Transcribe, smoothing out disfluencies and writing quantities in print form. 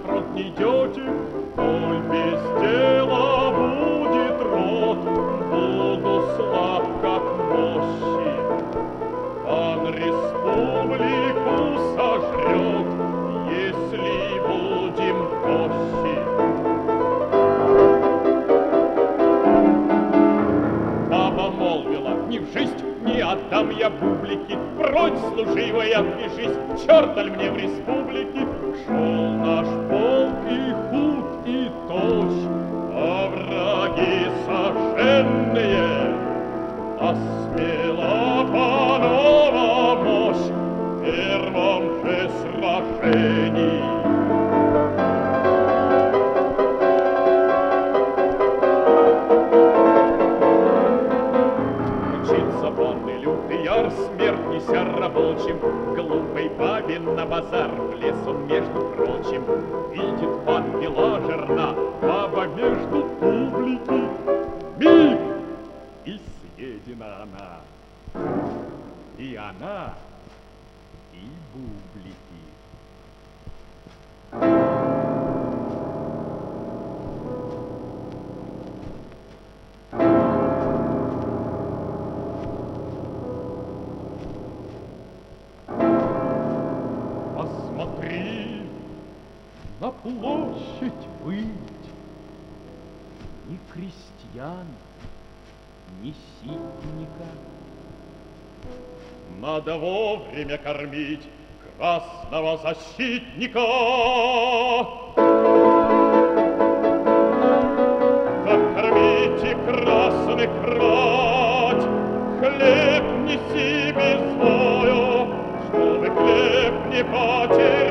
фронт не идете, коль без дела будет рот, буду слаб, как мощи. Пан республику сожрет, если будем тощи. Баба молвила: ни в жизнь не отдам я бублики, прочь, служивая, отвяжись, черта мне в республике. Шел наш полк и худ, и тощ, а враги сожженные, а смела панова мощь в первом же сражении. Мчится вон и лютый яр, смерть неся рабочим, глупой бабе на базар влез он, между прочим. Видит пан пила жирна, баба между публики, миг, и съедена она. И она, и бублики. Посмотри, на площадь выйдь, ни крестьян, ни ситника. Надо вовремя кормить красного защитника. Так кормите красных рать, хлеб неси без боя, чтобы хлеб не потерять.